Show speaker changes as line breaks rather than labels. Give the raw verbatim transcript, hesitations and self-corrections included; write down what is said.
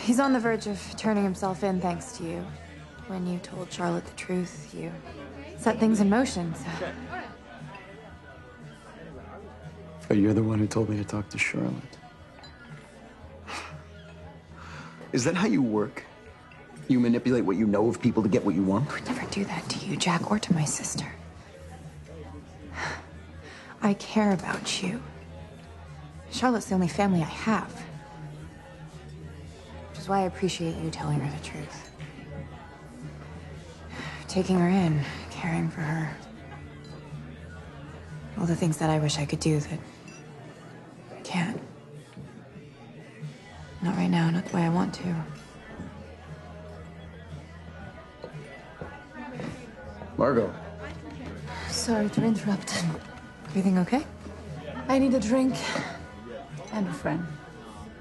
He's on the verge of turning himself in thanks to you. When you told Charlotte the truth, you set things in motion, so...
Oh, you're the one who told me to talk to Charlotte. Is that how you work? You manipulate what you know of people to get what you want?
I would never do that to you, Jack, or to my sister. I care about you. Charlotte's the only family I have. Which is why I appreciate you telling her the truth. Taking her in, caring for her. All the things that I wish I could do that I can't. Not right now, not the way I want to.
Margot.
Sorry to interrupt.
Everything okay?
I need a drink and a friend.